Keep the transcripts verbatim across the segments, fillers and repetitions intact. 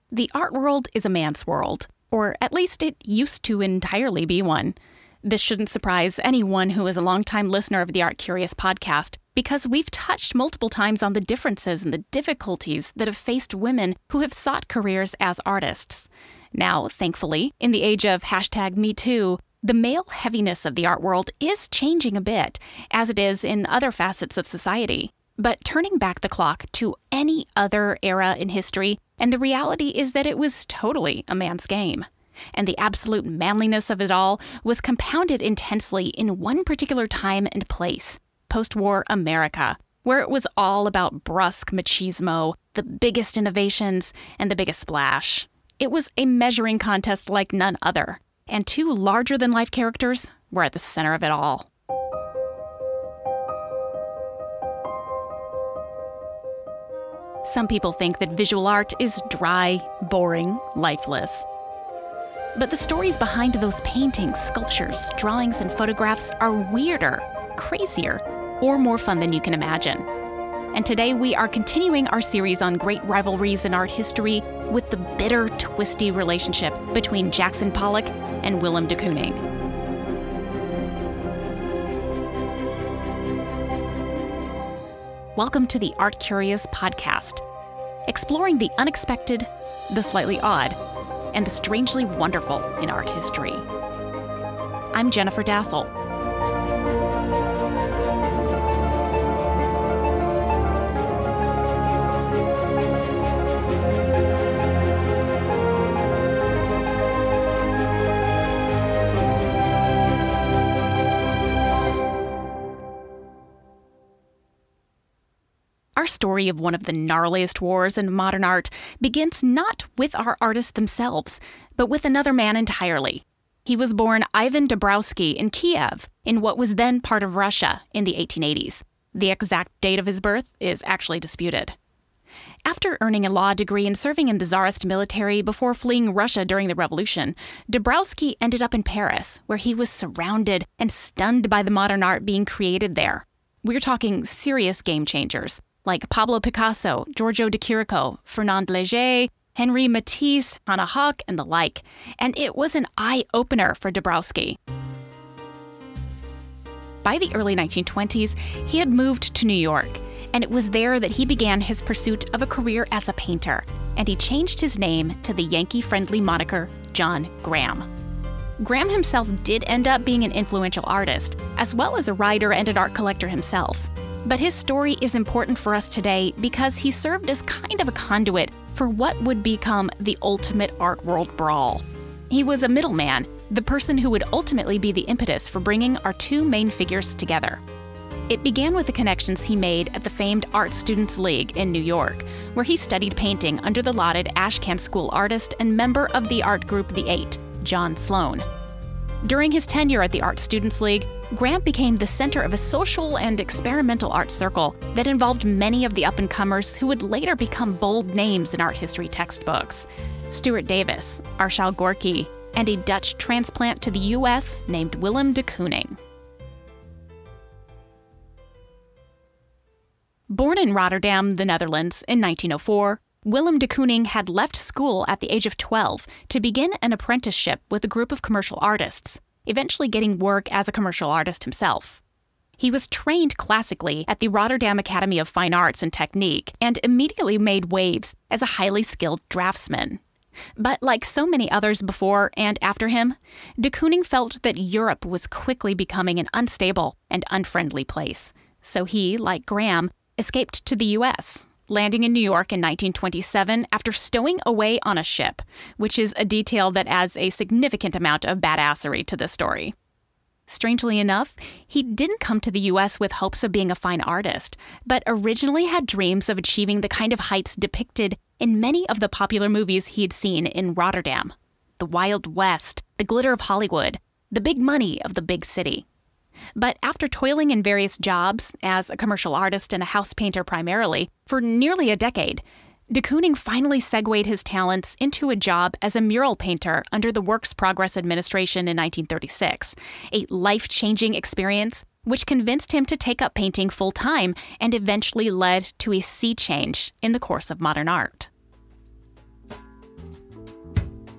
The art world is a man's world, or at least it used to entirely be one. This shouldn't surprise anyone who is a longtime listener of the Art Curious podcast, because we've touched multiple times on the differences and the difficulties that have faced women who have sought careers as artists. Now, thankfully, in the age of hashtag Me Too, the male heaviness of the art world is changing a bit, as it is in other facets of society. But turning back the clock to any other era in history, and the reality is that it was totally a man's game. And the absolute manliness of it all was compounded intensely in one particular time and place, post-war America, where it was all about brusque machismo, the biggest innovations, and the biggest splash. It was a measuring contest like none other, and two larger-than-life characters were at the center of it all. Some people think that visual art is dry, boring, lifeless. But the stories behind those paintings, sculptures, drawings, and photographs are weirder, crazier, or more fun than you can imagine. And today we are continuing our series on great rivalries in art history with the bitter, twisty relationship between Jackson Pollock and Willem de Kooning. Welcome to the Art Curious podcast, exploring the unexpected, the slightly odd, and the strangely wonderful in art history. I'm Jennifer Dassel. Our story of one of the gnarliest wars in modern art begins not with our artists themselves, but with another man entirely. He was born Ivan Dabrowski in Kiev, in what was then part of Russia, in the eighteen eighties. The exact date of his birth is actually disputed. After earning a law degree and serving in the Tsarist military before fleeing Russia during the revolution, Dabrowski ended up in Paris, where he was surrounded and stunned by the modern art being created there. We're talking serious game changers, like Pablo Picasso, Giorgio de Chirico, Fernand Léger, Henri Matisse, Anna Hawk, and the like. And it was an eye-opener for Dabrowski. By the early nineteen twenties, he had moved to New York, and it was there that he began his pursuit of a career as a painter, and he changed his name to the Yankee-friendly moniker John Graham. Graham himself did end up being an influential artist, as well as a writer and an art collector himself. But his story is important for us today because he served as kind of a conduit for what would become the ultimate art world brawl. He was a middleman, the person who would ultimately be the impetus for bringing our two main figures together. It began with the connections he made at the famed Art Students League in New York, where he studied painting under the lauded Ashcan School artist and member of the art group The Eight, John Sloan. During his tenure at the Art Students League, Graham became the center of a social and experimental art circle that involved many of the up-and-comers who would later become bold names in art history textbooks. Stuart Davis, Arshile Gorky, and a Dutch transplant to the U S named Willem de Kooning. Born in Rotterdam, the Netherlands, in nineteen oh four, Willem de Kooning had left school at the age of twelve to begin an apprenticeship with a group of commercial artists, eventually getting work as a commercial artist himself. He was trained classically at the Rotterdam Academy of Fine Arts and Technique and immediately made waves as a highly skilled draftsman. But like so many others before and after him, de Kooning felt that Europe was quickly becoming an unstable and unfriendly place. So he, like Graham, escaped to the U S, landing in New York in nineteen twenty-seven after stowing away on a ship, which is a detail that adds a significant amount of badassery to this story. Strangely enough, he didn't come to the U S with hopes of being a fine artist, but originally had dreams of achieving the kind of heights depicted in many of the popular movies he'd seen in Rotterdam. The Wild West, the glitter of Hollywood, the big money of the big city. But after toiling in various jobs, as a commercial artist and a house painter primarily, for nearly a decade, de Kooning finally segued his talents into a job as a mural painter under the Works Progress Administration in nineteen thirty-six, a life-changing experience which convinced him to take up painting full-time and eventually led to a sea change in the course of modern art.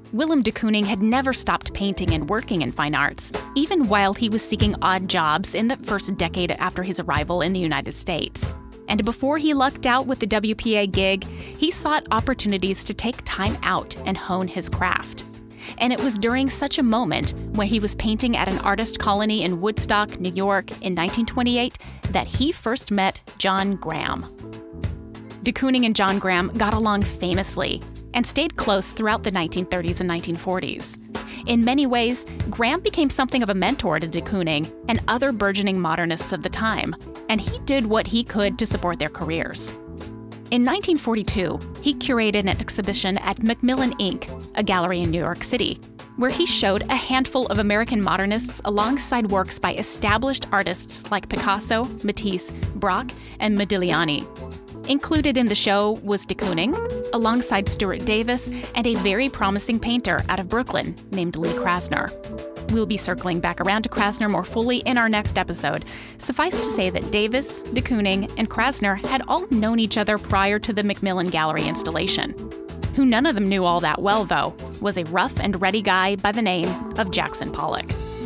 Willem de Kooning had never stopped painting and working in fine arts, even while he was seeking odd jobs in the first decade after his arrival in the United States. And before he lucked out with the W P A gig, he sought opportunities to take time out and hone his craft. And it was during such a moment, when he was painting at an artist colony in Woodstock, New York in nineteen twenty-eight, that he first met John Graham. De Kooning and John Graham got along famously and stayed close throughout the nineteen thirties and nineteen forties. In many ways, Graham became something of a mentor to de Kooning and other burgeoning modernists of the time, and he did what he could to support their careers. In nineteen forty-two, he curated an exhibition at Macmillan Incorporated, a gallery in New York City, where he showed a handful of American modernists alongside works by established artists like Picasso, Matisse, Braque, and Modigliani. Included in the show was de Kooning, alongside Stuart Davis and a very promising painter out of Brooklyn named Lee Krasner. We'll be circling back around to Krasner more fully in our next episode. Suffice to say that Davis, de Kooning, and Krasner had all known each other prior to the Macmillan Gallery installation. Who none of them knew all that well, though, was a rough and ready guy by the name of Jackson Pollock.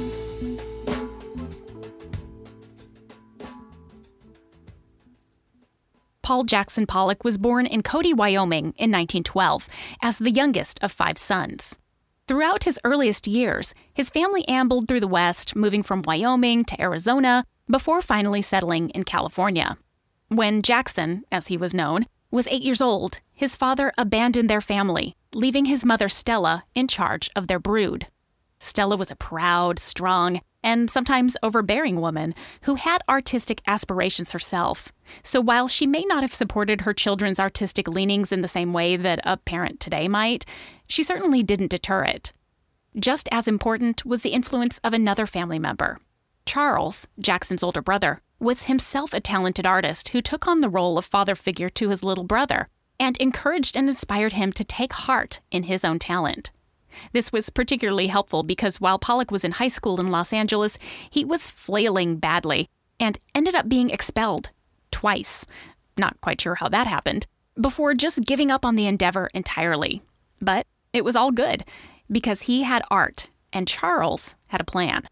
Paul Jackson Pollock was born in Cody, Wyoming in nineteen twelve as the youngest of five sons. Throughout his earliest years, his family ambled through the West, moving from Wyoming to Arizona before finally settling in California. When Jackson, as he was known, was eight years old, his father abandoned their family, leaving his mother Stella in charge of their brood. Stella was a proud, strong, and sometimes overbearing woman who had artistic aspirations herself. So while she may not have supported her children's artistic leanings in the same way that a parent today might, she certainly didn't deter it. Just as important was the influence of another family member. Charles, Jackson's older brother, was himself a talented artist who took on the role of father figure to his little brother and encouraged and inspired him to take heart in his own talent. This was particularly helpful because while Pollock was in high school in Los Angeles, he was flailing badly and ended up being expelled twice. Not quite sure how that happened, before just giving up on the endeavor entirely. But it was all good because he had art and Charles had a plan.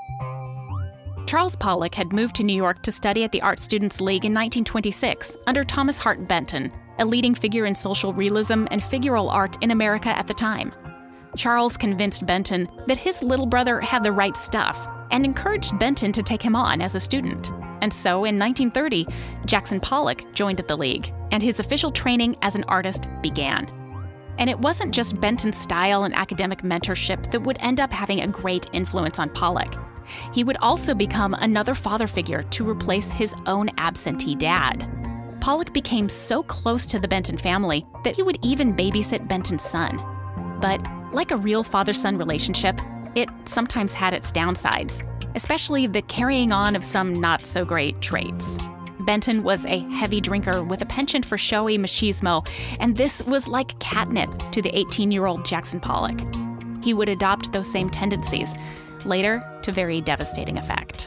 Charles Pollock had moved to New York to study at the Art Students League in nineteen twenty-six under Thomas Hart Benton, a leading figure in social realism and figural art in America at the time. Charles convinced Benton that his little brother had the right stuff and encouraged Benton to take him on as a student. And so in nineteen thirty, Jackson Pollock joined the league, and his official training as an artist began. And it wasn't just Benton's style and academic mentorship that would end up having a great influence on Pollock. He would also become another father figure to replace his own absentee dad. Pollock became so close to the Benton family that he would even babysit Benton's son. But like a real father-son relationship, it sometimes had its downsides, especially the carrying on of some not-so-great traits. Benton was a heavy drinker with a penchant for showy machismo, and this was like catnip to the eighteen-year-old Jackson Pollock. He would adopt those same tendencies, later to very devastating effect.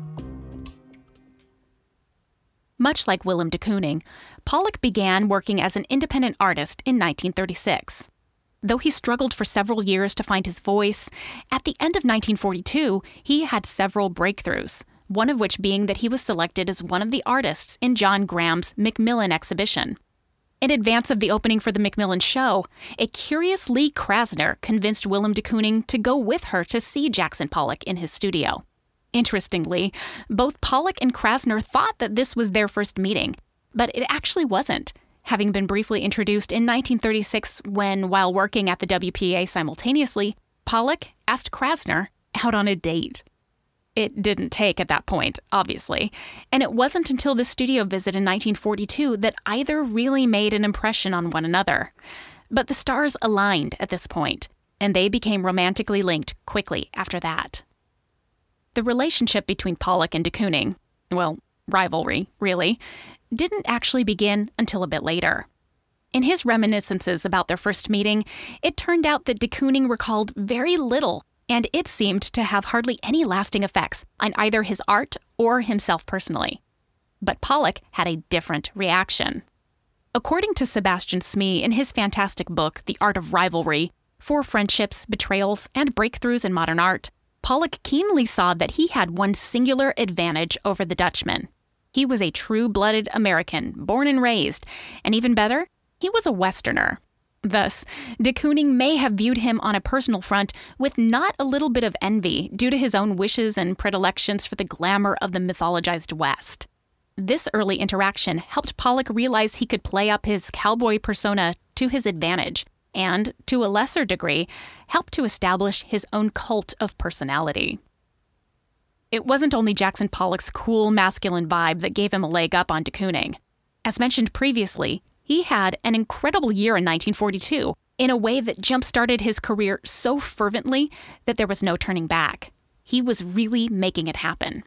Much like Willem de Kooning, Pollock began working as an independent artist in nineteen thirty-six. Though he struggled for several years to find his voice, at the end of nineteen forty-two, he had several breakthroughs, one of which being that he was selected as one of the artists in John Graham's Macmillan exhibition. In advance of the opening for the Macmillan show, a curious Lee Krasner convinced Willem de Kooning to go with her to see Jackson Pollock in his studio. Interestingly, both Pollock and Krasner thought that this was their first meeting, but it actually wasn't, having been briefly introduced in nineteen thirty-six when, while working at the W P A simultaneously, Pollock asked Krasner out on a date. It didn't take at that point, obviously, and it wasn't until the studio visit in nineteen forty-two that either really made an impression on one another. But the stars aligned at this point, and they became romantically linked quickly after that. The relationship between Pollock and de Kooning, well, rivalry, really, didn't actually begin until a bit later. In his reminiscences about their first meeting, it turned out that de Kooning recalled very little, and it seemed to have hardly any lasting effects on either his art or himself personally. But Pollock had a different reaction. According to Sebastian Smee in his fantastic book, The Art of Rivalry, For friendships, betrayals, and breakthroughs in modern art, Pollock keenly saw that he had one singular advantage over the Dutchman. He was a true-blooded American, born and raised, and even better, he was a Westerner. Thus, de Kooning may have viewed him on a personal front with not a little bit of envy due to his own wishes and predilections for the glamour of the mythologized West. This early interaction helped Pollock realize he could play up his cowboy persona to his advantage, and, to a lesser degree, helped to establish his own cult of personality. It wasn't only Jackson Pollock's cool, masculine vibe that gave him a leg up on de Kooning. As mentioned previously, he had an incredible year in nineteen forty-two, in a way that jump-started his career so fervently that there was no turning back. He was really making it happen.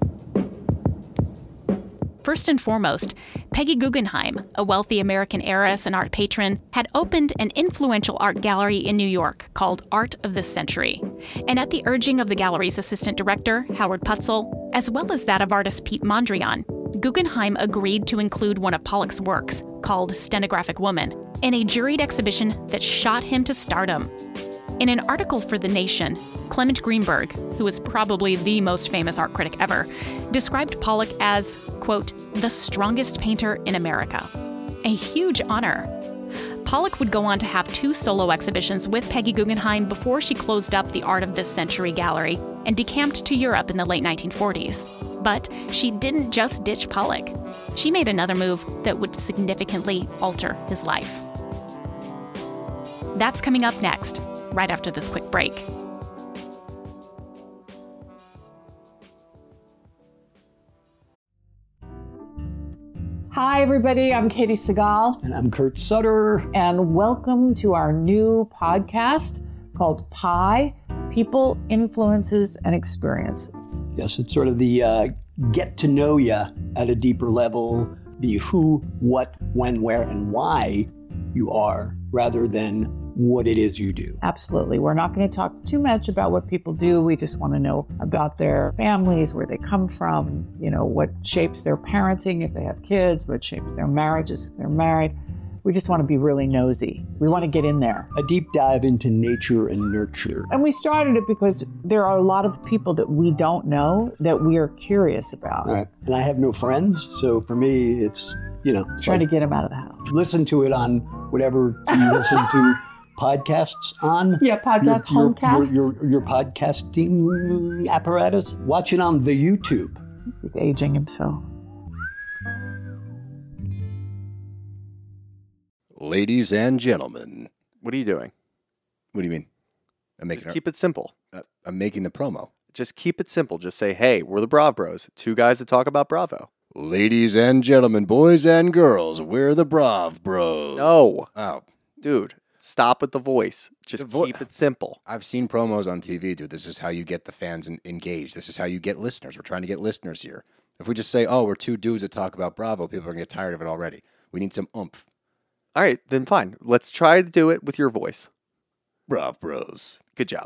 First and foremost, Peggy Guggenheim, a wealthy American heiress and art patron, had opened an influential art gallery in New York called Art of the Century. And at the urging of the gallery's assistant director, Howard Putzel, as well as that of artist Pete Mondrian, Guggenheim agreed to include one of Pollock's works, called Stenographic Woman, in a juried exhibition that shot him to stardom. In an article for The Nation, Clement Greenberg, who is probably the most famous art critic ever, described Pollock as, quote, the strongest painter in America. A huge honor. Pollock would go on to have two solo exhibitions with Peggy Guggenheim before she closed up the Art of this Century gallery and decamped to Europe in the late nineteen forties. But she didn't just ditch Pollock. She made another move that would significantly alter his life. That's coming up next, right after this quick break. Hi, everybody. I'm Katie Segal. And I'm Kurt Sutter. And welcome to our new podcast called Pi, People, Influences, and Experiences. Yes, it's sort of the uh, get to know you at a deeper level, the who, what, when, where, and why you are, rather than what it is you do. Absolutely. We're not going to talk too much about what people do. We just want to know about their families, where they come from, you know, what shapes their parenting if they have kids, what shapes their marriages if they're married. We just want to be really nosy. We want to get in there. A deep dive into nature and nurture. And we started it because there are a lot of people that we don't know that we are curious about. Right. And I have no friends, so for me, it's, you know. Trying like, to get them out of the house. Listen to it on whatever you listen to podcasts on. Yeah, podcast, your, homecasts. Your, your, your, your podcasting apparatus. Watch it on the YouTube. He's aging himself. Ladies and gentlemen. What are you doing? What do you mean? I'm making Just a, keep it simple. uh, I'm making the promo. Just keep it simple. Just say, hey, we're the Brav Bros. Two guys that talk about Bravo. Ladies and gentlemen, boys and girls, we're the Brav Bros. No. Oh. Dude, stop with the voice. Just The vo- keep it simple. I've seen promos on T V, dude. This is how you get the fans en- engaged. This is how you get listeners. We're trying to get listeners here. If we just say, oh, we're two dudes that talk about Bravo, people are going to get tired of it already. We need some oomph. All right, then fine. Let's try to do it with your voice. Brav Bros. Good job.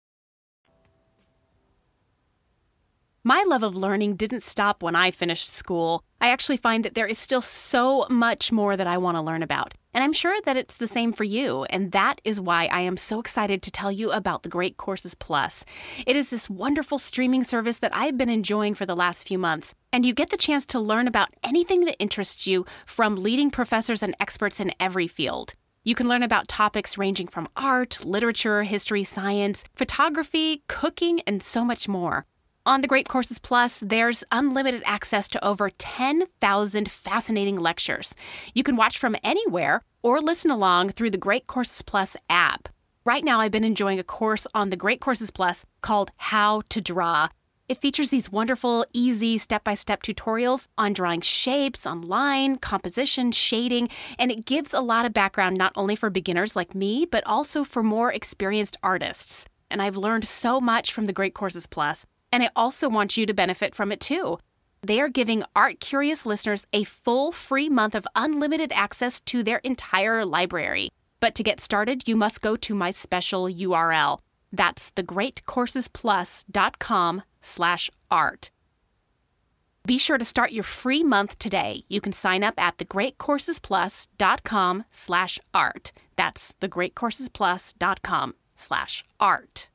My love of learning didn't stop when I finished school. I actually find that there is still so much more that I want to learn about. And I'm sure that it's the same for you. And that is why I am so excited to tell you about the Great Courses Plus. It is this wonderful streaming service that I've been enjoying for the last few months. And you get the chance to learn about anything that interests you from leading professors and experts in every field. You can learn about topics ranging from art, literature, history, science, photography, cooking, and so much more. On the Great Courses Plus, there's unlimited access to over ten thousand fascinating lectures. You can watch from anywhere or listen along through the Great Courses Plus app. Right now, I've been enjoying a course on the Great Courses Plus called How to Draw. It features these wonderful, easy, step-by-step tutorials on drawing shapes, on line, composition, shading, and it gives a lot of background not only for beginners like me, but also for more experienced artists. And I've learned so much from the Great Courses Plus. And I also want you to benefit from it too. They are giving art-curious listeners a full free month of unlimited access to their entire library. But to get started, you must go to my special U R L. That's thegreatcoursesplus.com slash art. Be sure to start your free month today. You can sign up at thegreatcoursesplus.com slash art. That's That's thegreatcoursesplus.com slash art.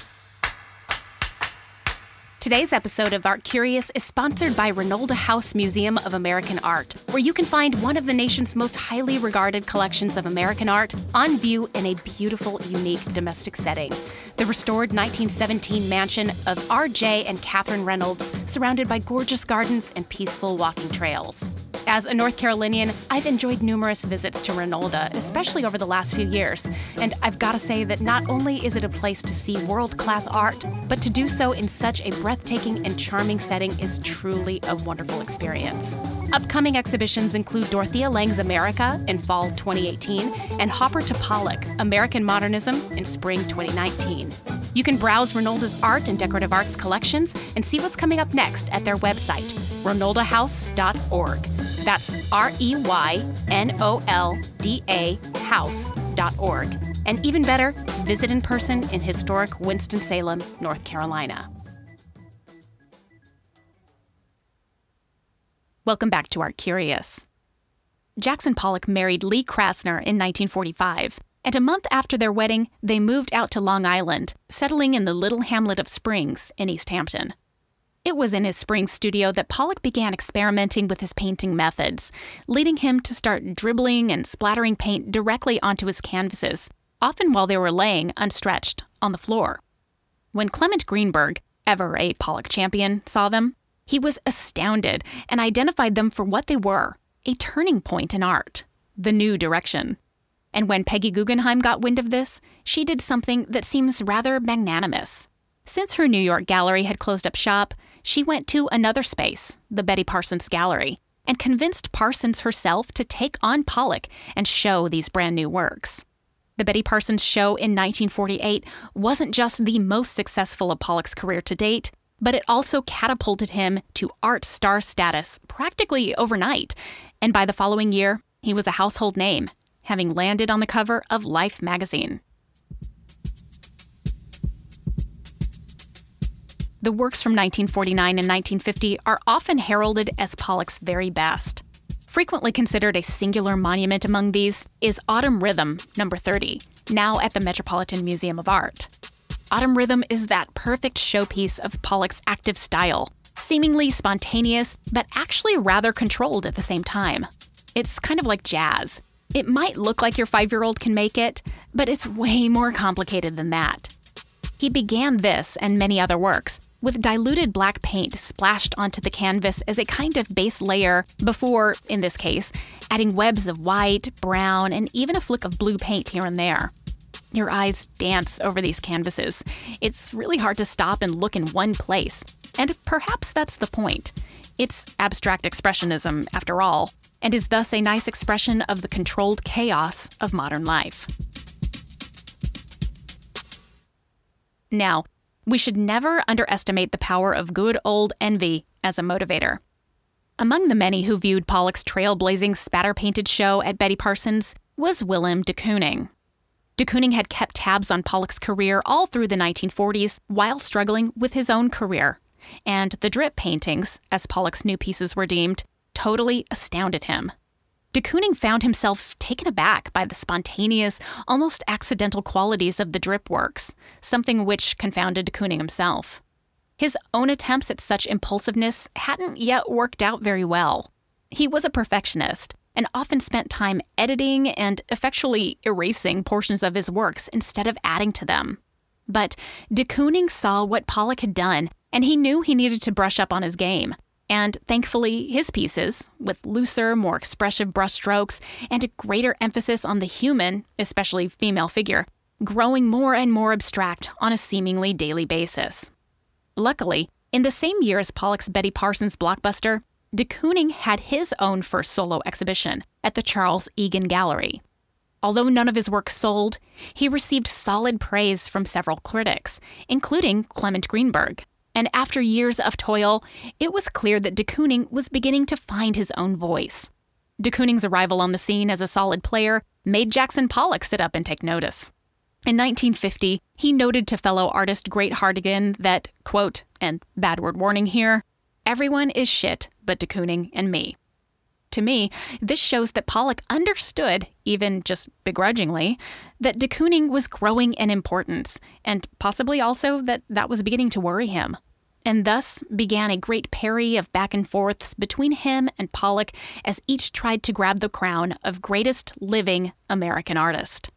Today's episode of Art Curious is sponsored by Ranolda House Museum of American Art, where you can find one of the nation's most highly regarded collections of American art on view in a beautiful, unique domestic setting. The restored nineteen seventeen mansion of R J and Catherine Reynolds, surrounded by gorgeous gardens and peaceful walking trails. As a North Carolinian, I've enjoyed numerous visits to Ranolda, especially over the last few years. And I've got to say that not only is it a place to see world-class art, but to do so in such a breathtaking and charming setting is truly a wonderful experience. Upcoming exhibitions include Dorothea Lange's America in fall twenty eighteen and Hopper to Pollock, American Modernism in spring twenty nineteen. You can browse Ranolda's art and decorative arts collections and see what's coming up next at their website, renolda house dot org. That's R E Y N O L D A house dot org. And even better, visit in person in historic Winston-Salem, North Carolina. Welcome back to Art Curious. Jackson Pollock married Lee Krasner in nineteen forty-five, and a month after their wedding, they moved out to Long Island, settling in the little hamlet of Springs in East Hampton. It was in his Springs studio that Pollock began experimenting with his painting methods, leading him to start dribbling and splattering paint directly onto his canvases, often while they were laying unstretched on the floor. When Clement Greenberg, ever a Pollock champion, saw them, he was astounded and identified them for what they were, a turning point in art, the new direction. And when Peggy Guggenheim got wind of this, she did something that seems rather magnanimous. Since her New York gallery had closed up shop, she went to another space, the Betty Parsons Gallery, and convinced Parsons herself to take on Pollock and show these brand new works. The Betty Parsons show in nineteen forty-eight wasn't just the most successful of Pollock's career to date, but it also catapulted him to art star status practically overnight. And by the following year, he was a household name, having landed on the cover of Life magazine. The works from nineteen forty-nine and nineteen fifty are often heralded as Pollock's very best. Frequently considered a singular monument among these is Autumn Rhythm, number thirty, now at the Metropolitan Museum of Art. Autumn Rhythm is that perfect showpiece of Pollock's active style, seemingly spontaneous, but actually rather controlled at the same time. It's kind of like jazz. It might look like your five-year-old can make it, but it's way more complicated than that. He began this and many other works with diluted black paint splashed onto the canvas as a kind of base layer before, in this case, adding webs of white, brown, and even a flick of blue paint here and there. Your eyes dance over these canvases. It's really hard to stop and look in one place. And perhaps that's the point. It's abstract expressionism, after all, and is thus a nice expression of the controlled chaos of modern life. Now, we should never underestimate the power of good old envy as a motivator. Among the many who viewed Pollock's trailblazing spatter-painted show at Betty Parsons was Willem de Kooning. De Kooning had kept tabs on Pollock's career all through the nineteen forties while struggling with his own career, and the drip paintings, as Pollock's new pieces were deemed, totally astounded him. De Kooning found himself taken aback by the spontaneous, almost accidental qualities of the drip works, something which confounded de Kooning himself. His own attempts at such impulsiveness hadn't yet worked out very well. He was a perfectionist and often spent time editing and effectually erasing portions of his works instead of adding to them. But de Kooning saw what Pollock had done, and he knew he needed to brush up on his game. And thankfully, his pieces, with looser, more expressive brushstrokes and a greater emphasis on the human, especially female figure, growing more and more abstract on a seemingly daily basis. Luckily, in the same year as Pollock's Betty Parsons blockbuster, de Kooning had his own first solo exhibition at the Charles Egan Gallery. Although none of his work sold, he received solid praise from several critics, including Clement Greenberg. And after years of toil, it was clear that de Kooning was beginning to find his own voice. De Kooning's arrival on the scene as a solid player made Jackson Pollock sit up and take notice. In nineteen fifty, he noted to fellow artist Great Hartigan that, quote, and bad word warning here, everyone is shit but de Kooning and me. To me, this shows that Pollock understood, even just begrudgingly, that de Kooning was growing in importance, and possibly also that that was beginning to worry him. And thus began a great parry of back and forths between him and Pollock as each tried to grab the crown of greatest living American artist.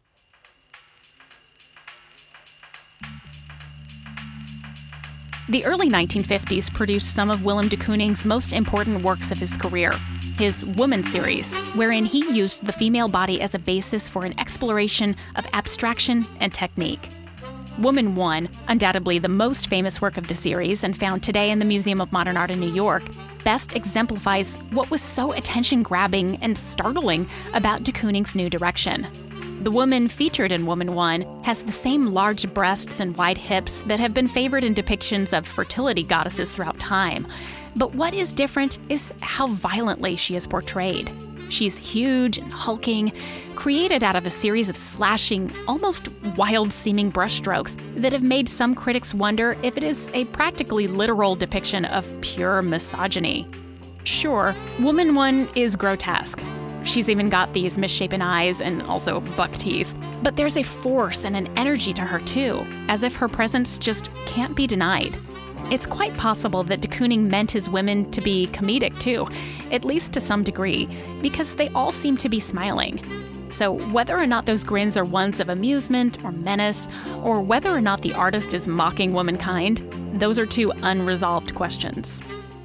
The early nineteen fifties produced some of Willem de Kooning's most important works of his career, his Woman series, wherein he used the female body as a basis for an exploration of abstraction and technique. Woman one, undoubtedly the most famous work of the series and found today in the Museum of Modern Art in New York, best exemplifies what was so attention-grabbing and startling about de Kooning's new direction. The woman featured in Woman one has the same large breasts and wide hips that have been favored in depictions of fertility goddesses throughout time. But what is different is how violently she is portrayed. She's huge and hulking, created out of a series of slashing, almost wild-seeming brushstrokes that have made some critics wonder if it is a practically literal depiction of pure misogyny. Sure, Woman one is grotesque. She's even got these misshapen eyes and also buck teeth. But there's a force and an energy to her too, as if her presence just can't be denied. It's quite possible that de Kooning meant his women to be comedic too, at least to some degree, because they all seem to be smiling. So whether or not those grins are ones of amusement or menace, or whether or not the artist is mocking womankind, those are two unresolved questions.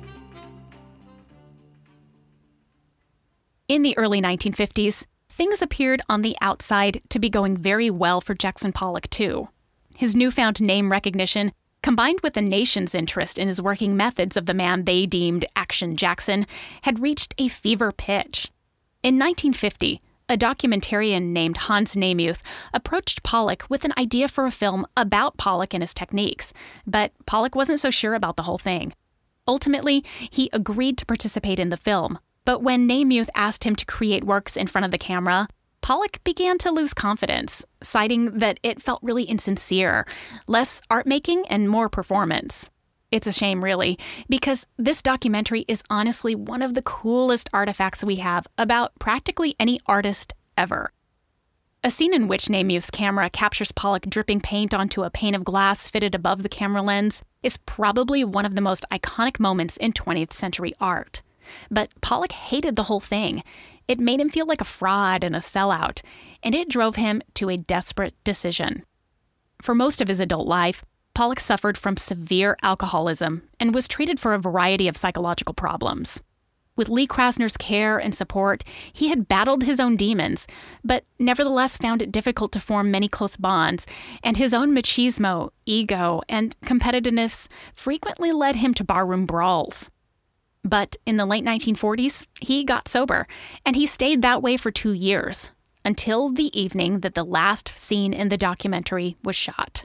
In the early nineteen fifties, things appeared on the outside to be going very well for Jackson Pollock, too. His newfound name recognition, combined with the nation's interest in his working methods of the man they deemed Action Jackson, had reached a fever pitch. In nineteen fifty, a documentarian named Hans Namuth approached Pollock with an idea for a film about Pollock and his techniques, but Pollock wasn't so sure about the whole thing. Ultimately, he agreed to participate in the film. But when Namuth asked him to create works in front of the camera, Pollock began to lose confidence, citing that it felt really insincere, less art-making and more performance. It's a shame, really, because this documentary is honestly one of the coolest artifacts we have about practically any artist ever. A scene in which Namuth's camera captures Pollock dripping paint onto a pane of glass fitted above the camera lens is probably one of the most iconic moments in twentieth century art. But Pollock hated the whole thing. It made him feel like a fraud and a sellout, and it drove him to a desperate decision. For most of his adult life, Pollock suffered from severe alcoholism and was treated for a variety of psychological problems. With Lee Krasner's care and support, he had battled his own demons, but nevertheless found it difficult to form many close bonds, and his own machismo, ego, and competitiveness frequently led him to barroom brawls. But in the late nineteen forties, he got sober, and he stayed that way for two years, until the evening that the last scene in the documentary was shot.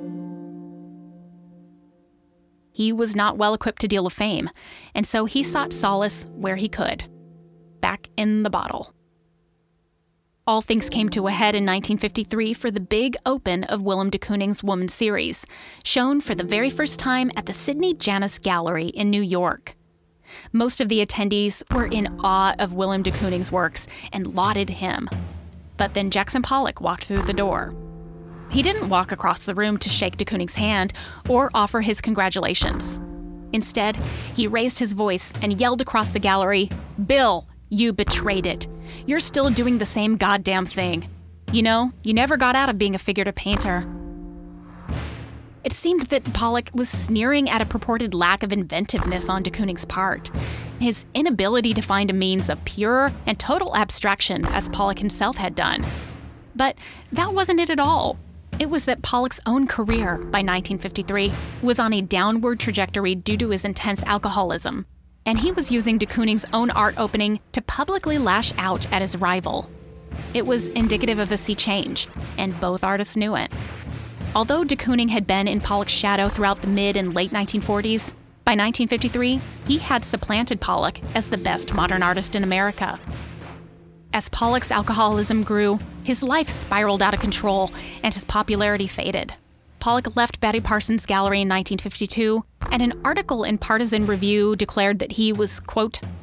He was not well equipped to deal with fame, and so he sought solace where he could, back in the bottle. All things came to a head in nineteen fifty-three for the big open of Willem de Kooning's Woman series, shown for the very first time at the Sidney Janis Gallery in New York. Most of the attendees were in awe of Willem de Kooning's works and lauded him. But then Jackson Pollock walked through the door. He didn't walk across the room to shake de Kooning's hand or offer his congratulations. Instead, he raised his voice and yelled across the gallery, "Bill, you betrayed it. You're still doing the same goddamn thing. You know, you never got out of being a figurative painter." It seemed that Pollock was sneering at a purported lack of inventiveness on de Kooning's part, his inability to find a means of pure and total abstraction as Pollock himself had done. But that wasn't it at all. It was that Pollock's own career, by nineteen fifty-three, was on a downward trajectory due to his intense alcoholism, and he was using de Kooning's own art opening to publicly lash out at his rival. It was indicative of a sea change, and both artists knew it. Although de Kooning had been in Pollock's shadow throughout the mid and late nineteen forties, by nineteen fifty-three, he had supplanted Pollock as the best modern artist in America. As Pollock's alcoholism grew, his life spiraled out of control and his popularity faded. Pollock left Betty Parsons' gallery in nineteen fifty-two, and an article in Partisan Review declared that he was, quote,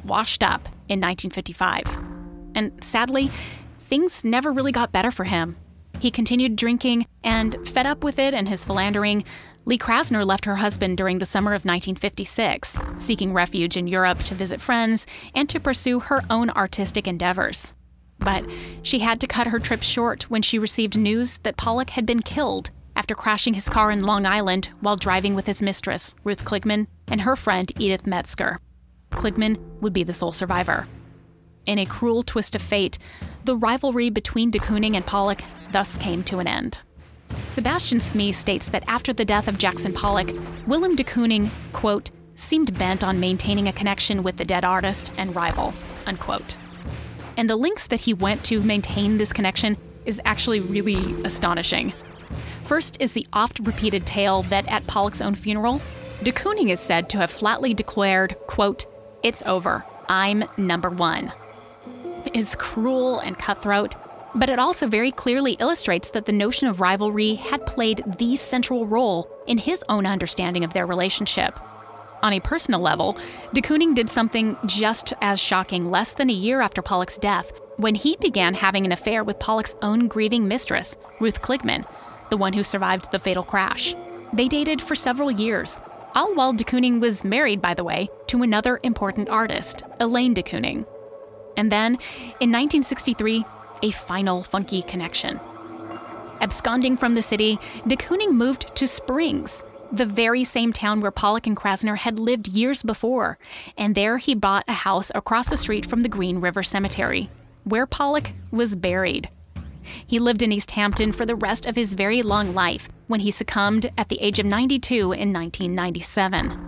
washed up in nineteen fifty-five. And sadly, things never really got better for him. He continued drinking, and fed up with it and his philandering, Lee Krasner left her husband during the summer of nineteen fifty-six, seeking refuge in Europe to visit friends and to pursue her own artistic endeavors. But she had to cut her trip short when she received news that Pollock had been killed after crashing his car in Long Island while driving with his mistress, Ruth Kligman, and her friend Edith Metzger. Kligman would be the sole survivor. In a cruel twist of fate, the rivalry between de Kooning and Pollock thus came to an end. Sebastian Smee states that after the death of Jackson Pollock, Willem de Kooning, quote, seemed bent on maintaining a connection with the dead artist and rival, unquote. And the lengths that he went to maintain this connection is actually really astonishing. First is the oft-repeated tale that at Pollock's own funeral, de Kooning is said to have flatly declared, quote, "It's over. I'm number one." It's cruel and cutthroat, but it also very clearly illustrates that the notion of rivalry had played the central role in his own understanding of their relationship. On a personal level, de Kooning did something just as shocking less than a year after Pollock's death, when he began having an affair with Pollock's own grieving mistress, Ruth Kligman, the one who survived the fatal crash. They dated for several years, all while de Kooning was married, by the way, to another important artist, Elaine de Kooning. And then, in nineteen sixty-three, a final funky connection. Absconding from the city, de Kooning moved to Springs, the very same town where Pollock and Krasner had lived years before, and there he bought a house across the street from the Green River Cemetery, where Pollock was buried. He lived in East Hampton for the rest of his very long life, when he succumbed at the age of ninety-two in nineteen ninety-seven.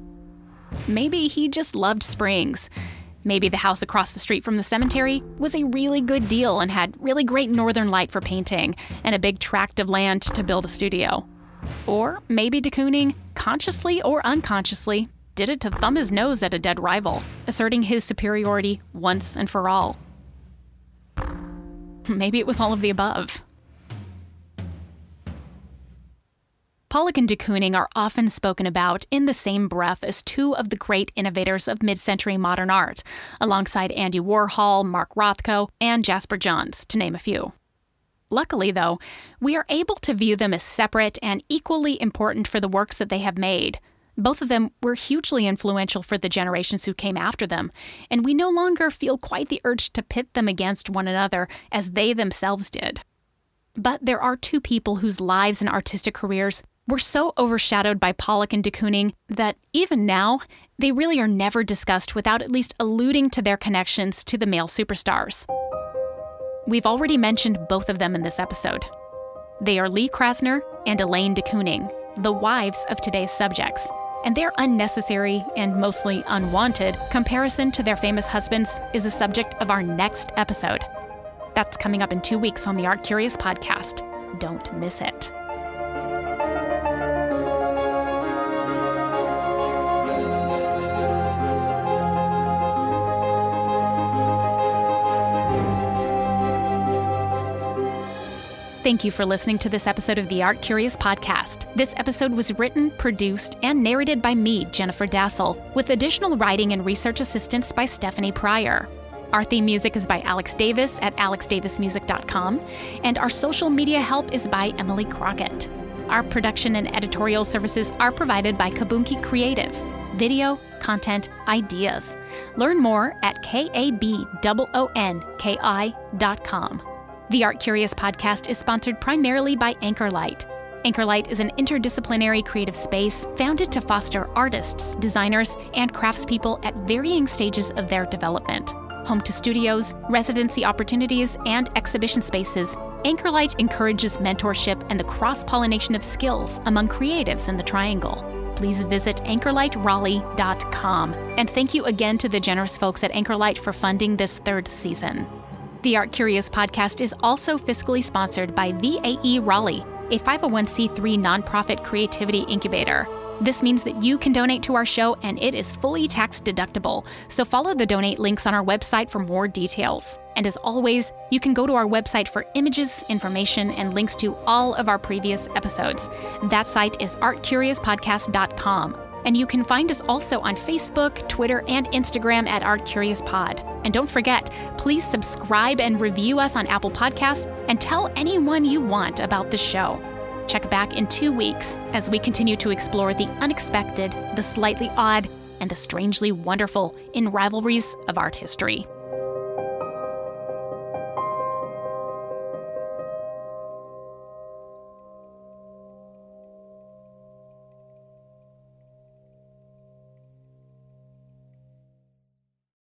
Maybe he just loved Springs. Maybe the house across the street from the cemetery was a really good deal and had really great northern light for painting and a big tract of land to build a studio. Or maybe de Kooning, consciously or unconsciously, did it to thumb his nose at a dead rival, asserting his superiority once and for all. Maybe it was all of the above. Pollock and de Kooning are often spoken about in the same breath as two of the great innovators of mid-century modern art, alongside Andy Warhol, Mark Rothko, and Jasper Johns, to name a few. Luckily, though, we are able to view them as separate and equally important for the works that they have made. Both of them were hugely influential for the generations who came after them, and we no longer feel quite the urge to pit them against one another as they themselves did. But there are two people whose lives and artistic careers were so overshadowed by Pollock and de Kooning that even now, they really are never discussed without at least alluding to their connections to the male superstars. We've already mentioned both of them in this episode. They are Lee Krasner and Elaine de Kooning, the wives of today's subjects, and their unnecessary and mostly unwanted comparison to their famous husbands is the subject of our next episode. That's coming up in two weeks on the Art Curious podcast. Don't miss it. Thank you for listening to this episode of the Art Curious podcast. This episode was written, produced, and narrated by me, Jennifer Dassel, with additional writing and research assistance by Stephanie Pryor. Our theme music is by Alex Davis at alex davis music dot com, and our social media help is by Emily Crockett. Our production and editorial services are provided by Kabunki Creative. Video, content, ideas. Learn more at K A B O O N K I dot com. The Art Curious podcast is sponsored primarily by Anchorlight. Anchorlight is an interdisciplinary creative space founded to foster artists, designers, and craftspeople at varying stages of their development. Home to studios, residency opportunities, and exhibition spaces, Anchorlight encourages mentorship and the cross-pollination of skills among creatives in the Triangle. Please visit anchorlight raleigh dot com. And thank you again to the generous folks at Anchorlight for funding this third season. The Art Curious podcast is also fiscally sponsored by V A E Raleigh, a five oh one c three nonprofit creativity incubator. This means that you can donate to our show and it is fully tax deductible, so follow the donate links on our website for more details. And as always, you can go to our website for images, information, and links to all of our previous episodes. That site is art curious podcast dot com. And you can find us also on Facebook, Twitter, and Instagram at Art Curious Pod. And don't forget, please subscribe and review us on Apple Podcasts and tell anyone you want about the show. Check back in two weeks as we continue to explore the unexpected, the slightly odd, and the strangely wonderful in rivalries of art history.